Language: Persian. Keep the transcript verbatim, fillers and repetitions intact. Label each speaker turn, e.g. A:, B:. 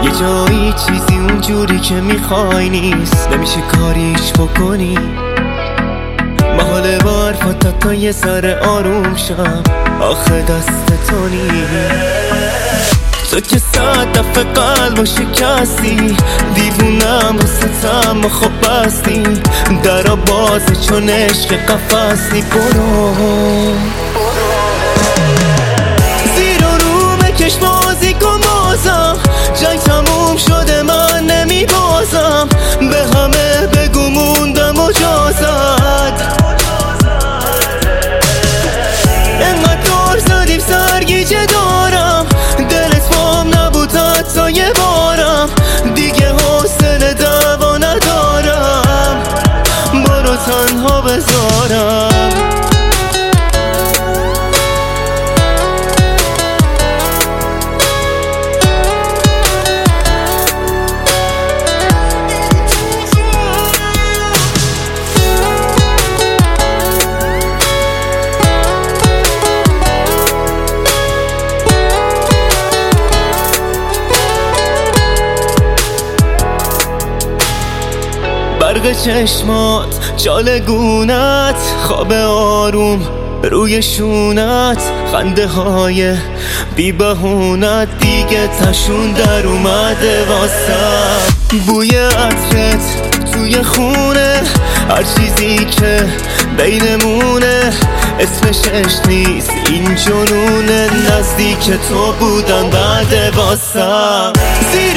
A: یه جایی چیزی اونجوری که میخوای نیست، نمیشه کاریش بکنی. محاله با حرفات تا یه سر آروم شم، آخه دست تو نیست. تو که صد دفعه قلبو شکستی، دیوونم واسه تم و خب بستی. درا بازه چون عشق قفصی. برو زیر و رو بکش بازی کن بازم، جنگ تموم شده من نمی بازم. به همه بگو موندم و جازد، انقدر دور زدیم سرگیجه دارم. دلت بام نبود حتی یه بارم، دیگه حوصله دعوا ندارم. برو تنها بذارم. برق چشمات، چالگونت، خواب آروم روی شونت، خنده های بی بهونت دیگه تشون در اومده واسم. بوی عطرت توی خونه، هر چیزی که بینمونه اسمش عشق نیست این جنونه. نزدیک تو بودم بعد واسم.